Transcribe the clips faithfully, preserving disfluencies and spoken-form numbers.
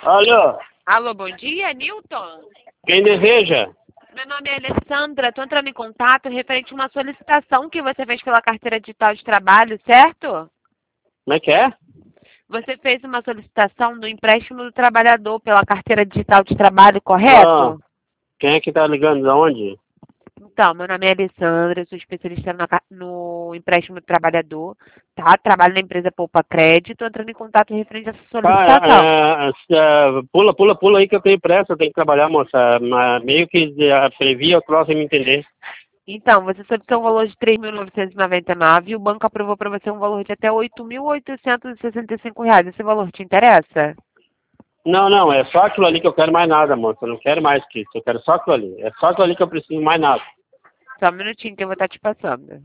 Alô, Alô, bom dia, Newton? quem deseja? Meu nome é Alessandra, estou entrando em contato referente a uma solicitação que você fez pela carteira digital de trabalho, certo? Como é que é? Você fez uma solicitação do empréstimo do trabalhador pela carteira digital de trabalho, Ah, correto? quem é que tá ligando? Da onde? Então, meu nome é Alessandra, eu sou especialista na ca- no empréstimo do trabalhador, tá? Trabalho na empresa Poupa Crédito, estou entrando em contato referente a essa Tá, solicitação. é, é, é, pula, pula, pula aí que eu tenho pressa, eu tenho que trabalhar, moça. Mas meio que é, previ o troço sem me entender. Então, você solicitou um valor de três mil novecentos e noventa e nove e o banco aprovou para você um valor de até oito mil oitocentos e sessenta e cinco reais. Esse valor te interessa? Não, não, é só aquilo ali que eu quero, mais nada, moça. Eu não quero mais que isso, eu quero só aquilo ali. É só aquilo ali que eu preciso, mais nada. Só um minutinho que eu vou estar te passando.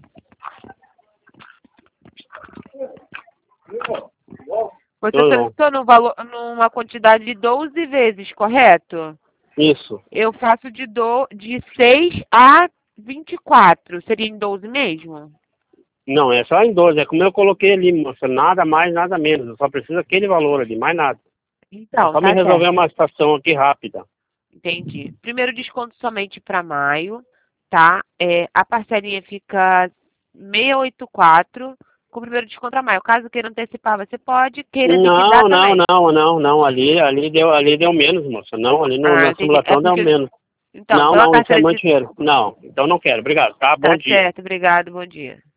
Você Não, não. solicitou no valor, numa quantidade de doze vezes, correto? Isso. Eu faço de, do, de seis a vinte e quatro. Seria em doze mesmo? Não, é só em doze, é como eu coloquei ali, moça. Nada mais, nada menos. Eu só preciso aquele valor ali, mais nada. É Então, só me tá resolver certo. uma situação aqui rápida. Entendi. Primeiro desconto somente para maio, tá? É, a parcelinha fica seiscentos e oitenta e quatro com o primeiro desconto para maio. Caso queira antecipar, você pode. Queira liquidar Não, não, também. não, não, não. Ali, ali deu, ali deu menos, moça. Não, ali no, Ah, na entendi. É simulação deu porque... menos. Então, Não, pela não, isso é carteira muito de... dinheiro. Não, então não quero. Obrigado, tá? Bom Tá dia. certo, obrigado, bom dia.